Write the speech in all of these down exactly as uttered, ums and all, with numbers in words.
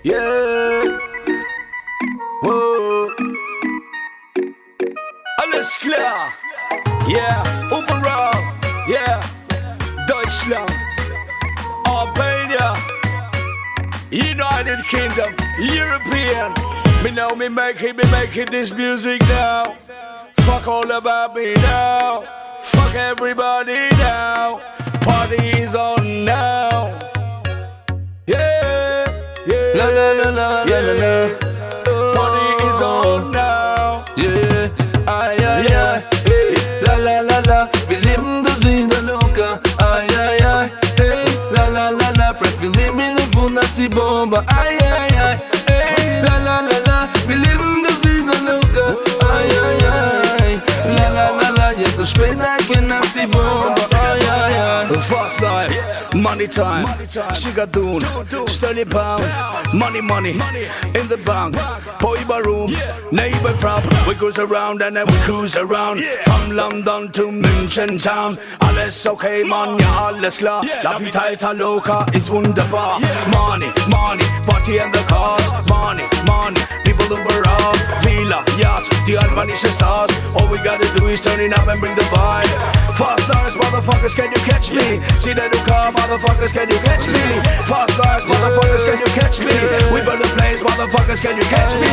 Yeah. Whoa. Alles klar. Yeah. Overall. Yeah. Deutschland. Albania. United Kingdom. European. Me know me making me making this music now. Fuck all about me now. Fuck everybody now. Party is on now. Yeah, yeah. La la la la yeah. la la la. Party is on now. Yeah, ay ay ay. Hey, la la la la. Wir leben das Vida Loca. Ay ay ay. Hey, la la la la. Preferir mir ne Funasi Bomba. Ay ay ay. Hey, la la la la. Wir leben das Vida Loca. Ay ay ay. La la la la. Jetzt ist später kein Nasi Bomba. Ay ay ay. Fast life, money time, Chigadoon, Sterling pound, money money, in the bank, Poiba room, neighbor prop, we cruise around and then we cruise around, from London to München town, alles okay man, ja alles klar, la vita italoca ist wunderbar, money, money, party and the cars, money, money, people overall, Villa, yachts, the albanische stars, all we gotta do is turn it up and bring the vibe, fast lives, motherfuckers, can you catch me? See that you car, motherfuckers, can you catch me? Fast lives, motherfuckers, can you catch me? We burn the place, motherfuckers, can you catch me?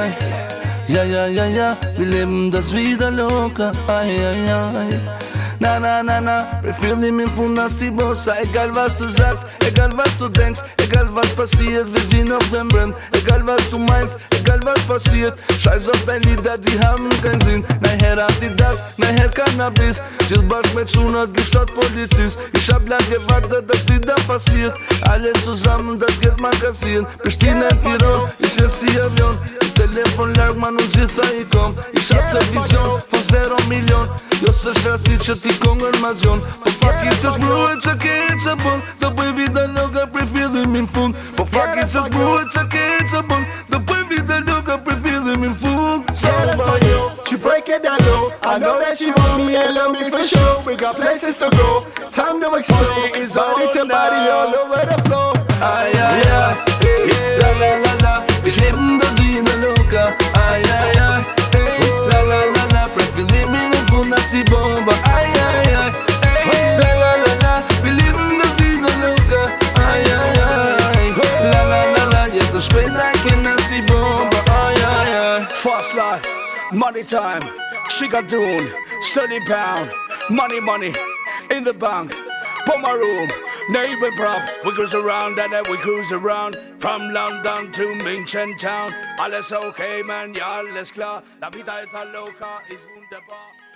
Ja, ja, ja, ja, wir leben das Vida Loca. Ay, ay, ay. Na, na, na, na, prefiero mi Funasi Bossa. Egal was du sagst, egal was du denkst, egal was passiert, wir sind auf dem Brand. Egal was du meinst, egal was passiert, scheiß auf deine Lieder, die haben keinen Sinn. Nachher hat die das, nachher Cannabis. Gilbert mit schon hat gestört Polizist. Ich hab lang gewartet, dass die da passiert. Alles zusammen, das Geld mal kassieren. Bestehen ein Tirol, ich hab sie Avion. Telefon lag man und sie kommt. Ich hab die Vision von zero Million. Eu să șasice ti congelmațion. Pe fachiță zbruță cheță bun. După vida loca prefiro min fund. Pe fachiță zbruță cheță bun. După vida loca prefiro min fund. Sound for you, she break it down low. I know that she want me and love me for sure. We got places to go, time to explore. Body to body all over the floor. Ay ay ay, la la la la. Wir leben das Vida Loca. Ay ay ay, la la la la. Preferir mir ne Funasi Bomba. Ay ay ay, la la la la. Wir leben das Vida Loca. Ay ay ay, la la la la. Jetzt ist später kein Nasi Bomba. Ay ay ay. Fast life, money time, Chigadoon, Sterling pound, money money, in the bank, Poma room, neighbor prop, we cruise around and then we cruise around, from London to München town, alles okay man, ja alles klar, la vida italoca ist wunderbar.